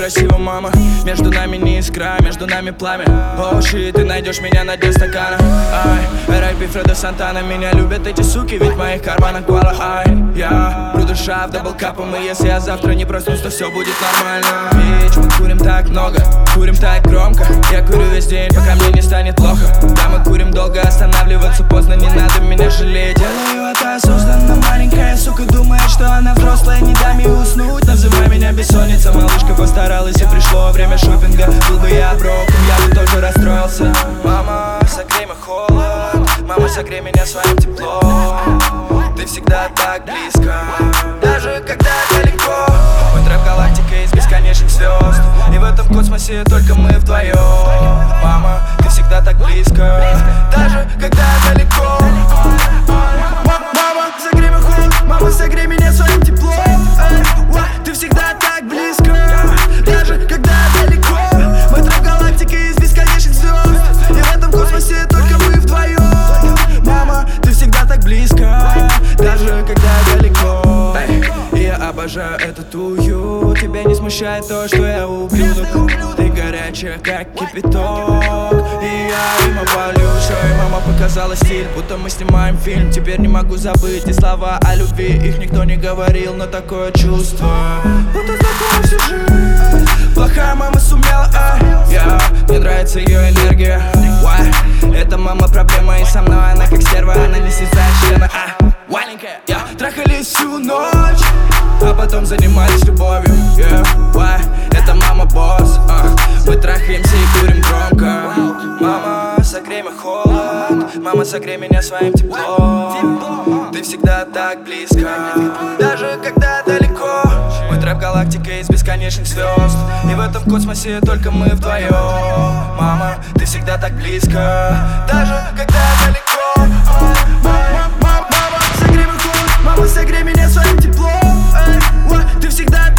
красиво, мама. Между нами не искра, между нами пламя. О, щит, ты найдешь меня на дне стакана. Ай, рэпи Фредо Сантана. Меня любят эти суки, ведь в моих карманах куала. Ай, я бру душа в даблкапом. И если я завтра не проснусь, то все будет нормально. Ведь мы курим так много, курим так громко. Я курю весь день, пока мне не станет плохо. Да, мы курим долго, останавливаться поздно. Не надо меня жалеть. Делаю это осознанно, маленькая сука думает, что она взрослая, не дам ей уснуть. Называй меня бессонница, малышка постаралась и пришло время шопинга. Был бы я броком, я бы тоже расстроился. Мама, согрей мой холод, мама, согрей меня своим теплом. Ты всегда так близко, даже когда далеко. Мой трэп галактика из бесконечных звезд, и в этом космосе только мы вдвоем. Мама, ты всегда так близко, даже когда далеко. Мама, согрей мой холод, мама, согрей меня своим теплом. Ты всегда так близко, даже когда далеко. Мой трэп галактика из бесконечных звезд, и в этом космосе только мы вдвоем. Мама, ты всегда так близко, даже когда далеко. И я обожаю этот уют. Тебя не смущает то, что я ублюдок. Ты горячая, как кипяток, и я им обвалюсь. И мама показала стиль, будто мы снимаем фильм. Теперь не могу забыть и слова о любви. Их никто не говорил, но такое чувство, будто знакомо всю жизнь. Плохая мама сумела, мне нравится ее энергия. Это мама проблема, и со мной она как стерва. Она не слезает члена, маленькая. Трахались всю ночь, а потом занимались любовью. Это мама босс, мы трахаемся и курим громко. Мама, согрей мой холод, мама, согрей меня своим теплом. Ты всегда так близко, даже когда далеко. Мой трэп галактика из бесконечных звезд, и в этом космосе только мы вдвоем. Мама, ты всегда так близко, даже когда далеко. Мама, согрей мой холод, мама, согрей меня своим теплом. Ты всегда